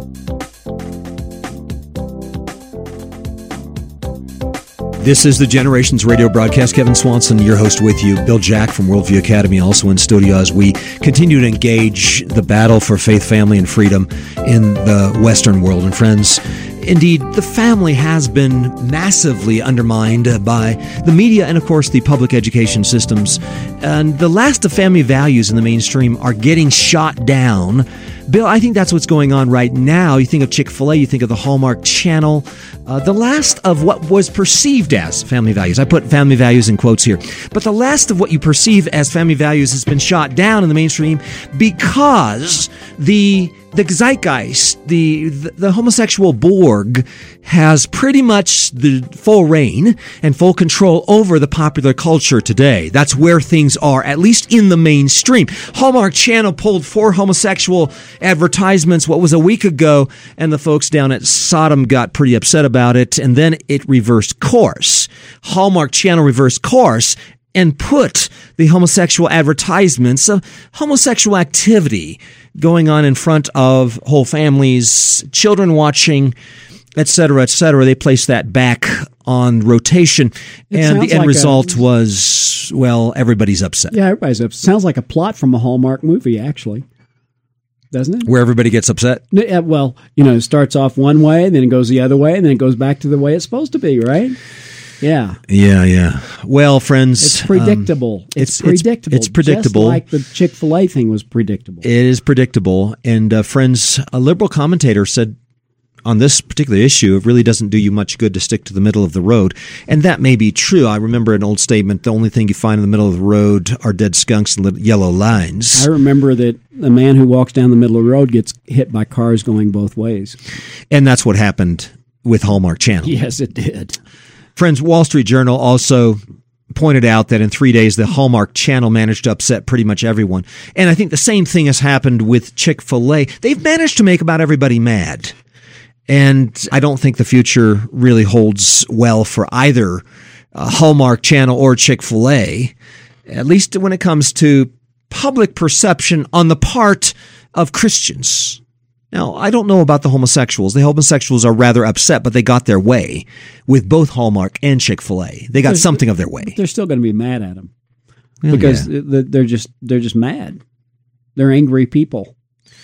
This is the Generations Radio broadcast. Kevin Swanson, your host with you. Bill Jack from Worldview Academy, also in studio as we continue to engage the battle for faith, family, and freedom in the Western world. And friends, indeed, the family has been massively undermined by the media and, of course, the public education systems. And the last of family values in the mainstream are getting shot down. Bill, I think that's what's going on right now. You think of Chick-fil-A, you think of the Hallmark Channel. The last of what was perceived as family values. I put family values in quotes here. But the last of what you perceive as family values has been shot down in the mainstream because the zeitgeist, the homosexual Borg, has pretty much the full reign and full control over the popular culture today. That's where things are, at least in the mainstream. Hallmark Channel pulled 4 homosexual advertisements, what was a week ago, and the folks down at Sodom got pretty upset about it, and then it reversed course. Hallmark Channel reversed course and put the homosexual advertisements of homosexual activity going on in front of whole families, children watching, etc., etc. They placed that back on rotation, and the end result was, well, everybody's upset. Yeah, everybody's upset. Sounds like a plot from a Hallmark movie, actually. Doesn't it? Where everybody gets upset? Yeah, well, it starts off one way, then it goes the other way, and then it goes back to the way it's supposed to be, right? Yeah. Yeah. Well, friends, it's predictable. It's predictable. It's predictable. Just like the Chick-fil-A thing was predictable. It is predictable. And friends, a liberal commentator said on this particular issue, it really doesn't do you much good to stick to the middle of the road. And that may be true. I remember an old statement, the only thing you find in the middle of the road are dead skunks and yellow lines. I remember that the man who walks down the middle of the road gets hit by cars going both ways. And that's what happened with Hallmark Channel. Yes, it did. Friends, Wall Street Journal also pointed out that in 3 days, the Hallmark Channel managed to upset pretty much everyone. And I think the same thing has happened with Chick-fil-A. They've managed to make about everybody mad. And I don't think the future really holds well for either Hallmark Channel or Chick-fil-A, at least when it comes to public perception on the part of Christians. Now, I don't know about the homosexuals. The homosexuals are rather upset, but they got their way with both Hallmark and Chick-fil-A. They got something of their way. They're still going to be mad at them because they're just mad. They're angry people.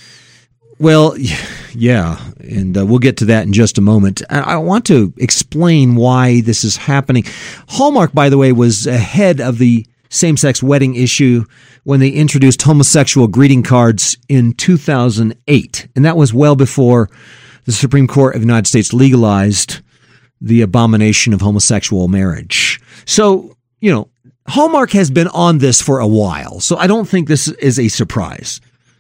Well, yeah, and we'll get to that in just a moment. I want to explain why this is happening. Hallmark, by the way, was ahead of the same-sex wedding issue when they introduced homosexual greeting cards in 2008. And that was well before the Supreme Court of the United States legalized the abomination of homosexual marriage. So, Hallmark has been on this for a while. So I don't think this is a surprise.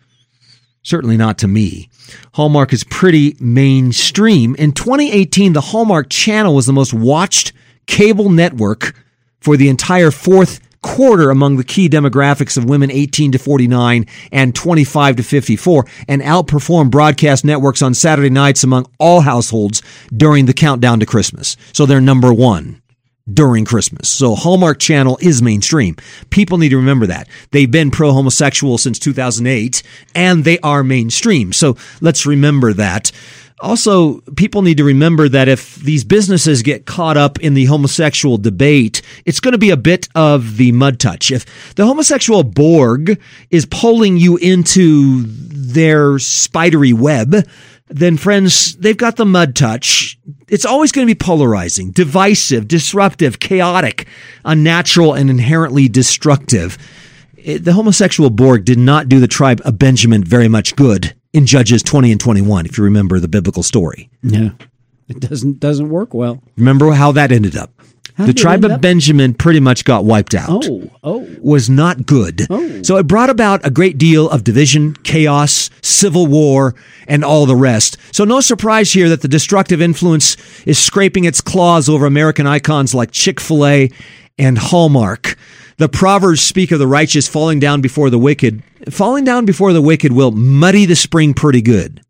Certainly not to me. Hallmark is pretty mainstream. In 2018, the Hallmark Channel was the most watched cable network for the entire fourth quarter among the key demographics of women 18 to 49 and 25 to 54, and outperformed broadcast networks on Saturday nights among all households during the countdown to Christmas. So they're number one during Christmas. So Hallmark Channel is mainstream. People need to remember that. They've been pro-homosexual since 2008, and they are mainstream. So let's remember that. Also, people need to remember that if these businesses get caught up in the homosexual debate, it's going to be a bit of the mud touch. If the homosexual Borg is pulling you into their spidery web, then, friends, they've got the mud touch. It's always going to be polarizing, divisive, disruptive, chaotic, unnatural, and inherently destructive. The homosexual Borg did not do the tribe of Benjamin very much good in Judges 20 and 21, if you remember the biblical story. Yeah, it doesn't work well. Remember how that ended up. The tribe of Benjamin pretty much got wiped out. Was not good. So it brought about a great deal of division, chaos, civil war, and all the rest. So no surprise here that the destructive influence is scraping its claws over American icons like Chick-fil-A and Hallmark. The Proverbs speak of the righteous falling down before the wicked. Falling down before the wicked will muddy the spring pretty good.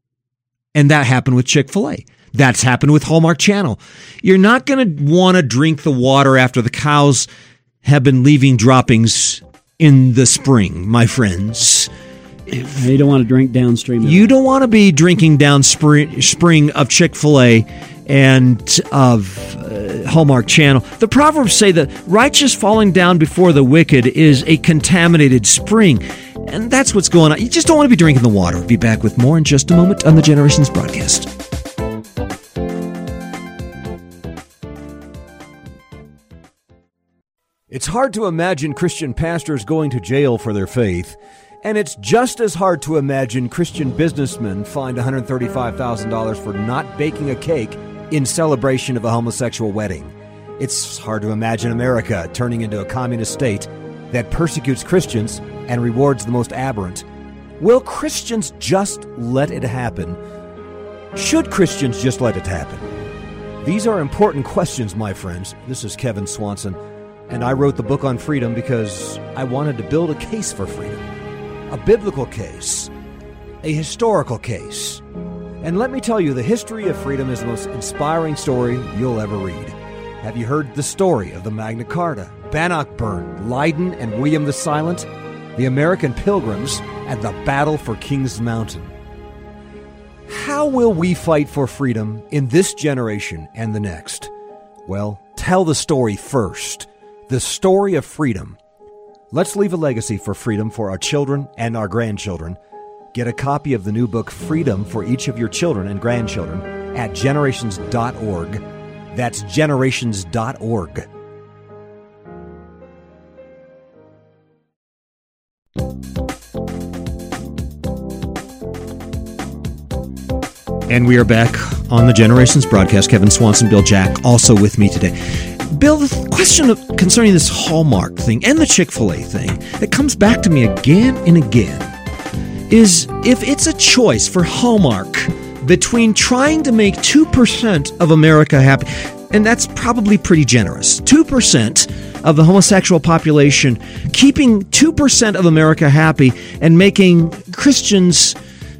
And that happened with Chick-fil-A. That's happened with Hallmark Channel. You're not going to want to drink the water after the cows have been leaving droppings in the spring, my friends. You don't want to drink downstream. You don't want to be drinking downspring of Chick-fil-A and of Hallmark Channel. The Proverbs say that righteous falling down before the wicked is a contaminated spring. And that's what's going on. You just don't want to be drinking the water. We'll be back with more in just a moment on the Generations broadcast. It's hard to imagine Christian pastors going to jail for their faith, and it's just as hard to imagine Christian businessmen fined $135,000 for not baking a cake in celebration of a homosexual wedding. It's hard to imagine America turning into a communist state that persecutes Christians and rewards the most aberrant. Will Christians just let it happen? Should Christians just let it happen? These are important questions, my friends. This is Kevin Swanson, and I wrote the book on freedom because I wanted to build a case for freedom. A biblical case, a historical case. And let me tell you, the history of freedom is the most inspiring story you'll ever read. Have you heard the story of the Magna Carta, Bannockburn, Leiden, and William the Silent, the American Pilgrims, and the Battle for Kings Mountain? How will we fight for freedom in this generation and the next? Well, tell the story first. The story of freedom. Let's leave a legacy for freedom for our children and our grandchildren. Get a copy of the new book, Freedom, for each of your children and grandchildren at generations.org. That's generations.org. And we are back on the Generations broadcast. Kevin Swanson, Bill Jack, also with me today. Bill, the question concerning this Hallmark thing and the Chick-fil-A thing, it comes back to me again and again, is if it's a choice for Hallmark between trying to make 2% of America happy, and that's probably pretty generous, 2% of the homosexual population, keeping 2% of America happy and making Christians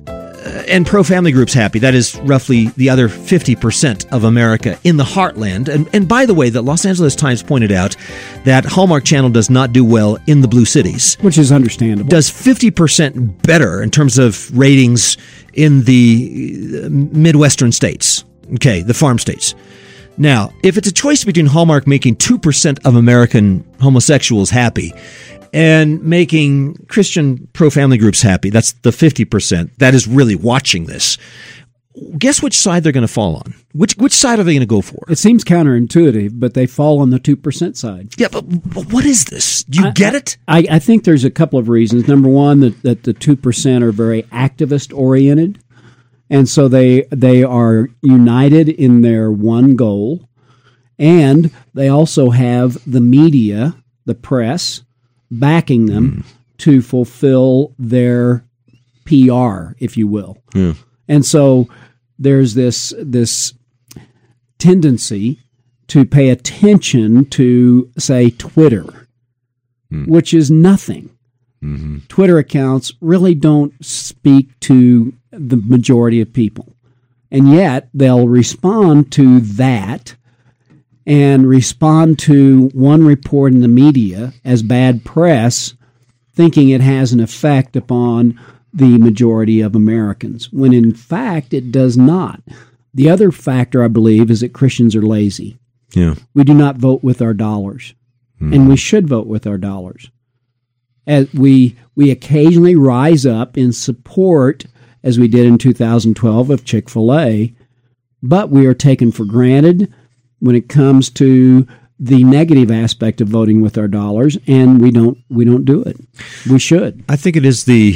and pro-family groups happy. That is roughly the other 50% of America in the heartland. And by the way, the Los Angeles Times pointed out that Hallmark Channel does not do well in the blue cities. Which is understandable. Does 50% better in terms of ratings in the Midwestern states. Okay, the farm states. Now, if it's a choice between Hallmark making 2% of American homosexuals happy and making Christian pro-family groups happy, that's the 50% that is really watching this. Guess which side they're going to fall on? Which side are they going to go for? It seems counterintuitive, but they fall on the 2% side. Yeah, but what is this? Do you get it? I think there's a couple of reasons. Number one, that the 2% are very activist-oriented, and so they are united in their one goal, and they also have the media, the press, backing them to fulfill their PR, if you will. Yeah. And so there's this tendency to pay attention to, say, Twitter, which is nothing. Mm-hmm. Twitter accounts really don't speak to the majority of people. And yet they'll respond to that and respond to one report in the media as bad press, thinking it has an effect upon the majority of Americans, when in fact it does not. The other factor, I believe, is that Christians are lazy. Yeah. We do not vote with our dollars, and we should vote with our dollars. As we occasionally rise up in support, as we did in 2012, of Chick-fil-A, but we are taken for granted when it comes to the negative aspect of voting with our dollars, and we don't do it. We should. I think it is the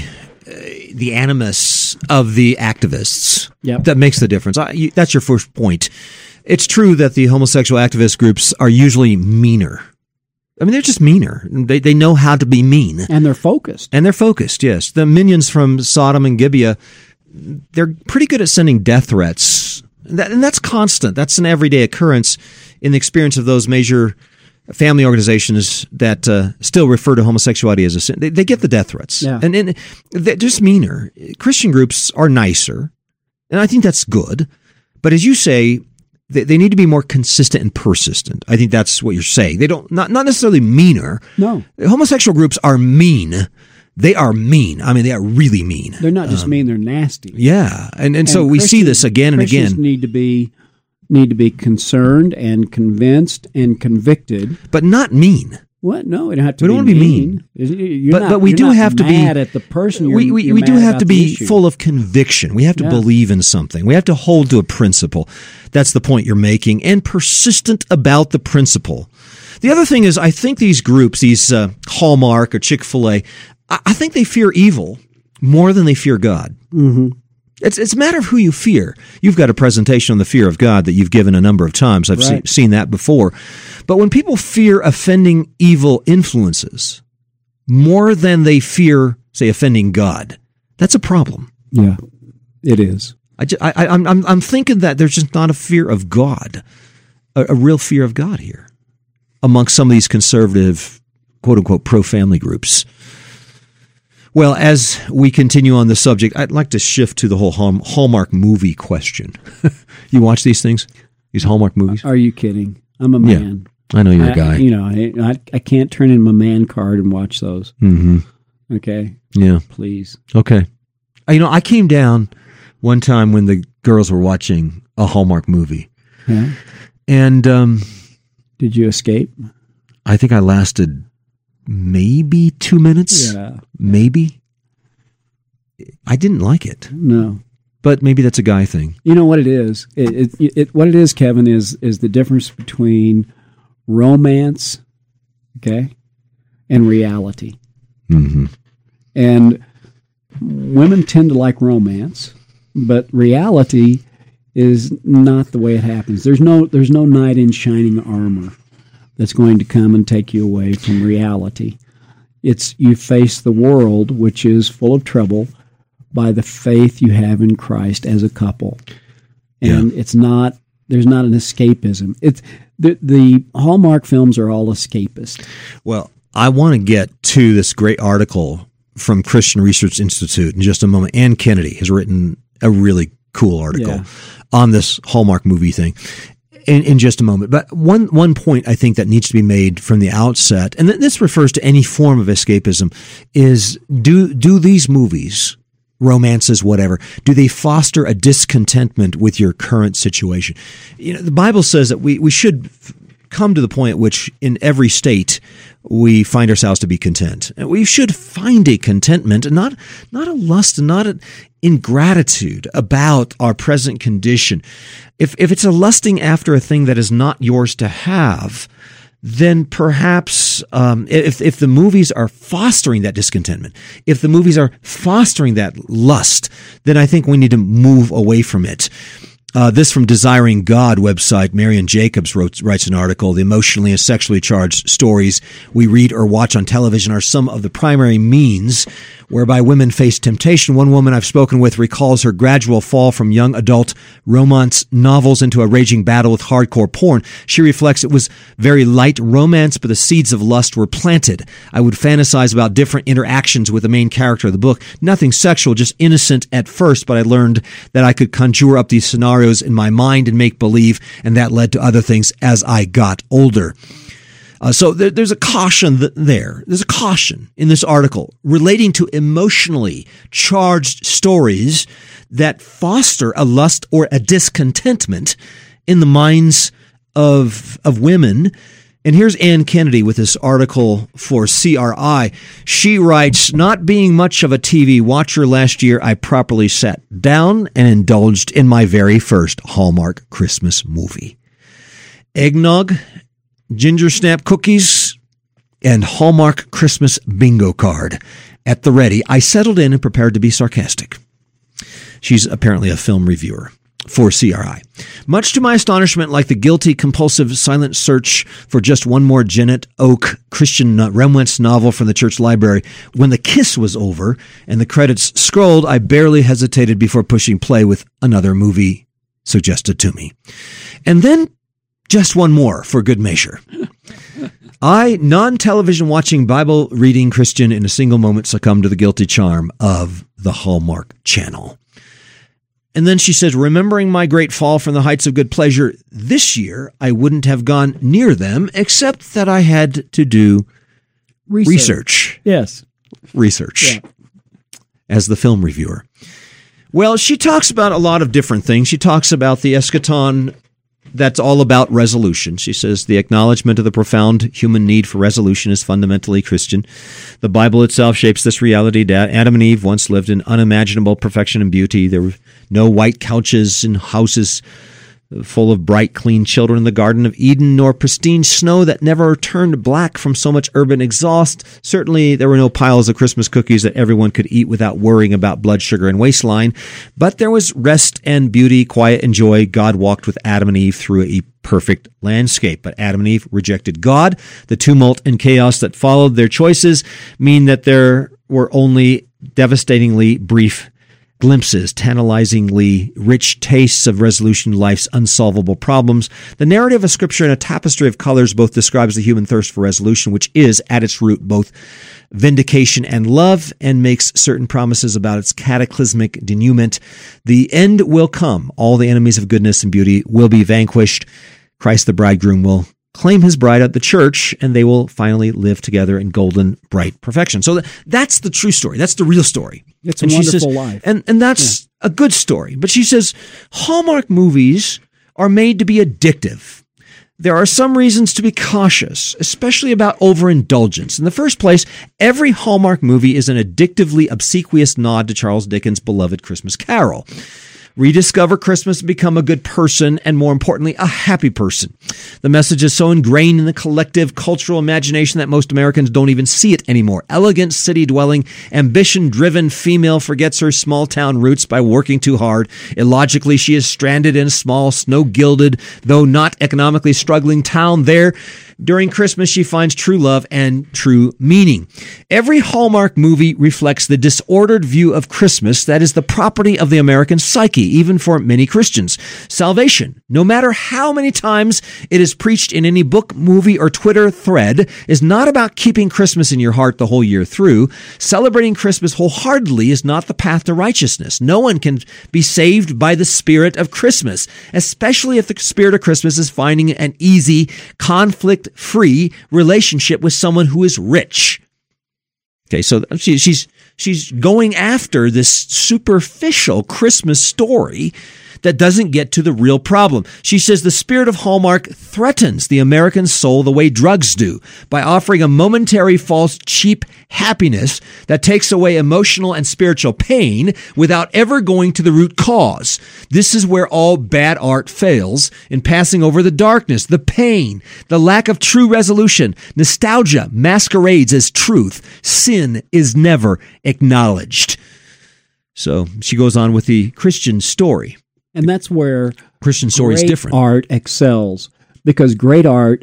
animus of the activists that makes the difference. That's your first point. It's true that the homosexual activist groups are usually meaner. I mean, they're just meaner. They know how to be mean. And they're focused. Yes. The minions from Sodom and Gibeah, they're pretty good at sending death threats. And that's constant. That's an everyday occurrence in the experience of those major family organizations that still refer to homosexuality as a sin. They get the death threats. Yeah. And they're just meaner. Christian groups are nicer, and I think that's good. But as you say, they need to be more consistent and persistent. I think that's what you're saying. They don't not necessarily meaner. No. Homosexual groups are mean. they are mean. I mean, they are really mean. They're not just mean; they're nasty. Yeah, and so we see this again and Christians again. Need to be concerned and convinced and convicted. But not mean. What? No, it don't have to. We don't want to be mean. But we do have to be mad at the person. We do have to be full of conviction. We have to believe in something. We have to hold to a principle. That's the point you're making, and persistent about the principle. The other thing is, I think these groups, these Hallmark or Chick-fil-A, I think they fear evil more than they fear God. Mm-hmm. It's a matter of who you fear. You've got a presentation on the fear of God that you've given a number of times. I've seen that before. But when people fear offending evil influences more than they fear, say, offending God, that's a problem. Yeah, it is. I'm thinking that there's just not a fear of God, a real fear of God here amongst some of these conservative, quote-unquote, pro-family groups. Well, as we continue on the subject, I'd like to shift to the whole Hallmark movie question. You watch these things? These Hallmark movies? Are you kidding? I'm a man. Yeah, I know you're a guy. I can't turn in my man card and watch those. Mm-hmm. Okay? Yeah. Please. Okay. I came down one time when the girls were watching a Hallmark movie. Yeah. And did you escape? I think I lasted maybe 2 minutes. Yeah. Maybe. I didn't like it. No. But maybe that's a guy thing. You know what it is? What it is, Kevin, is the difference between romance, okay, and reality. Mm-hmm. And women tend to like romance, but reality is not the way it happens. There's no knight in shining armor that's going to come and take you away from reality. It's you face the world, which is full of trouble, by the faith you have in Christ as a couple. And there's not an escapism. It's the Hallmark films are all escapist. Well, I want to get to this great article from Christian Research Institute in just a moment. Ann Kennedy has written a really cool article on this Hallmark movie thing in just a moment. But one point I think that needs to be made from the outset, and this refers to any form of escapism, is do these movies, romances, whatever, do they foster a discontentment with your current situation? The Bible says that we should come to the point at which in every state we find ourselves to be content. And we should find a contentment, and not a lust, and not an ingratitude about our present condition. If it's a lusting after a thing that is not yours to have, then perhaps if the movies are fostering that discontentment, if the movies are fostering that lust, then I think we need to move away from it. This from Desiring God website, Marian Jacobs writes an article. The emotionally and sexually charged stories we read or watch on television are some of the primary means whereby women face temptation. One woman I've spoken with recalls her gradual fall from young adult romance novels into a raging battle with hardcore porn. She reflects it was very light romance, but the seeds of lust were planted. I would fantasize about different interactions with the main character of the book. Nothing sexual, just innocent at first, but I learned that I could conjure up these scenarios in my mind and make believe, and that led to other things as I got older. So there's a caution there. There's a caution in this article relating to emotionally charged stories that foster a lust or a discontentment in the minds of women. And here's Ann Kennedy with this article for CRI. She writes, not being much of a TV watcher last year, I properly sat down and indulged in my very first Hallmark Christmas movie. Eggnog, ginger snap cookies, and Hallmark Christmas bingo card at the ready. I settled in and prepared to be sarcastic. She's apparently a film reviewer for CRI. Much to my astonishment, like the guilty, compulsive, silent search for just one more Janet Oak Christian Remwentz novel from the church library, when the kiss was over and the credits scrolled, I barely hesitated before pushing play with another movie suggested to me. And then just one more for good measure. I, non-television watching, Bible reading Christian, in a single moment succumbed to the guilty charm of the Hallmark Channel. And then she says, remembering my great fall from the heights of good pleasure this year, I wouldn't have gone near them, except that I had to do research. Yes. research Yeah. as the film reviewer. Well, she talks about a lot of different things. She talks about the eschaton. That's all about resolution. She says the acknowledgement of the profound human need for resolution is fundamentally Christian. The Bible itself shapes this reality. Adam and Eve once lived in unimaginable perfection and beauty. There were no white couches and houses full of bright, clean children in the Garden of Eden, nor pristine snow that never turned black from so much urban exhaust. Certainly, there were no piles of Christmas cookies that everyone could eat without worrying about blood sugar and waistline. But there was rest and beauty, quiet and joy. God walked with Adam and Eve through a perfect landscape. But Adam and Eve rejected God. The tumult and chaos that followed their choices mean that there were only devastatingly brief glimpses, tantalizingly rich tastes of resolution to life's unsolvable problems. The narrative of Scripture in a tapestry of colors both describes the human thirst for resolution, which is, at its root, both vindication and love, and makes certain promises about its cataclysmic denouement. The end will come. All the enemies of goodness and beauty will be vanquished. Christ the bridegroom will claim his bride at the church, and they will finally live together in golden, bright perfection. So that's the true story. That's the real story. It's a wonderful life. And that's a good story. But she says, Hallmark movies are made to be addictive. There are some reasons to be cautious, especially about overindulgence. In the first place, every Hallmark movie is an addictively obsequious nod to Charles Dickens' beloved Christmas Carol. Rediscover Christmas and become a good person, and more importantly, a happy person. The message is so ingrained in the collective cultural imagination that most Americans don't even see it anymore. Elegant, city-dwelling, ambition-driven female forgets her small-town roots by working too hard. Illogically, she is stranded in a small, snow-gilded, though not economically struggling town. There, during Christmas, she finds true love and true meaning. Every Hallmark movie reflects the disordered view of Christmas that is the property of the American psyche, even for many Christians. Salvation, no matter how many times it is preached in any book, movie, or Twitter thread, is not about keeping Christmas in your heart the whole year through. Celebrating Christmas wholeheartedly is not the path to righteousness. No one can be saved by the spirit of Christmas, especially if the spirit of Christmas is finding an easy, conflict-free relationship with someone who is rich. Okay, so she's going after this superficial Christmas story that doesn't get to the real problem. She says the spirit of Hallmark threatens the American soul the way drugs do by offering a momentary, false, cheap happiness that takes away emotional and spiritual pain without ever going to the root cause. This is where all bad art fails, in passing over the darkness, the pain, the lack of true resolution. Nostalgia masquerades as truth. Sin is never acknowledged. So she goes on with the Christian story. And that's where Christian story is different. Art excels, because great art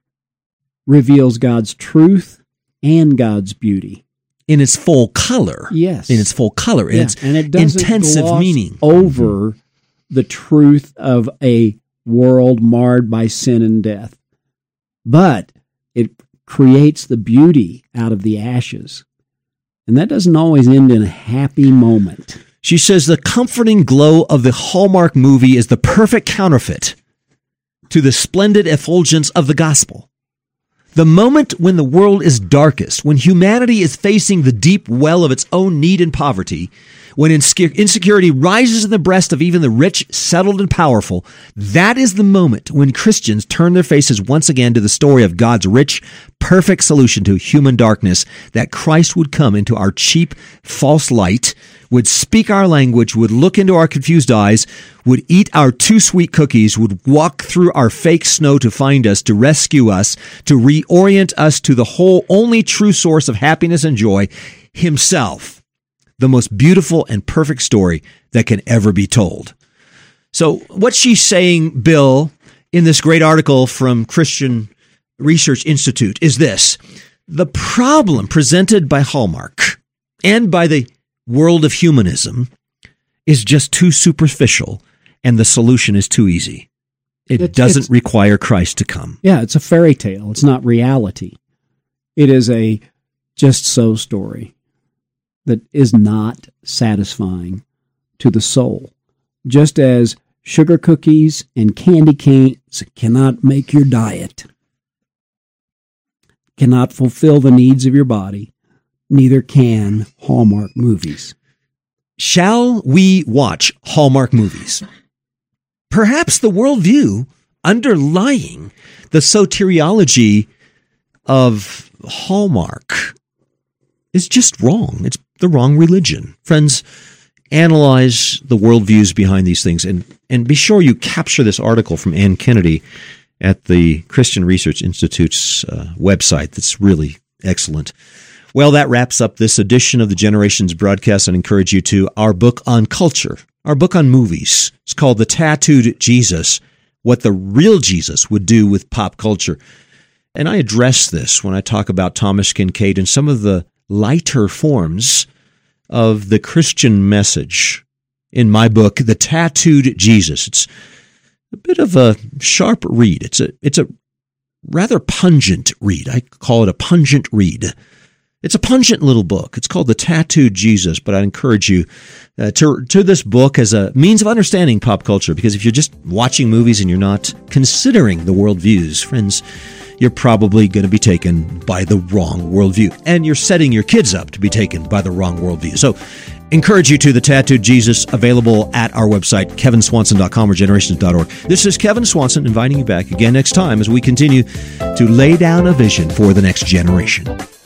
reveals God's truth and God's beauty in its full color. Yes, in its full color, in its and it doesn't intensive gloss meaning over the truth of a world marred by sin and death, but it creates the beauty out of the ashes, and that doesn't always end in a happy moment. She says the comforting glow of the Hallmark movie is the perfect counterfeit to the splendid effulgence of the gospel. The moment when the world is darkest, when humanity is facing the deep well of its own need and poverty, when insecurity rises in the breast of even the rich, settled, and powerful, that is the moment when Christians turn their faces once again to the story of God's rich, perfect solution to human darkness, that Christ would come into our cheap, false light, would speak our language, would look into our confused eyes, would eat our too sweet cookies, would walk through our fake snow to find us, to rescue us, to reorient us to the whole only true source of happiness and joy, himself. The most beautiful and perfect story that can ever be told. So what she's saying, Bill, in this great article from Christian Research Institute is this: the problem presented by Hallmark and by the world of humanism is just too superficial, and the solution is too easy. It doesn't require Christ to come. Yeah, it's a fairy tale. It's not reality. It is a just so story that is not satisfying to the soul. Just as sugar cookies and candy canes cannot make your diet, cannot fulfill the needs of your body, neither can Hallmark movies. Shall we watch Hallmark movies? Perhaps the worldview underlying the soteriology of Hallmark is just wrong. It's the wrong religion. Friends, analyze the worldviews behind these things, and be sure you capture this article from Ann Kennedy at the Christian Research Institute's website. That's really excellent. Well, that wraps up this edition of the Generations broadcast. I encourage you to our book on culture, our book on movies. It's called The Tattooed Jesus, What the Real Jesus Would Do with Pop Culture. And I address this when I talk about Thomas Kinkade and some of the lighter forms of the Christian message in my book, The Tattooed Jesus. It's a bit of a sharp read. It's a rather pungent read. I call it a pungent read. It's a pungent little book. It's called The Tattooed Jesus, but I encourage you to this book as a means of understanding pop culture, because if you're just watching movies and you're not considering the worldviews, friends, you're probably going to be taken by the wrong worldview, and you're setting your kids up to be taken by the wrong worldview. So encourage you to The Tattooed Jesus, available at our website, kevinswanson.com or generations.org. This is Kevin Swanson inviting you back again next time as we continue to lay down a vision for the next generation.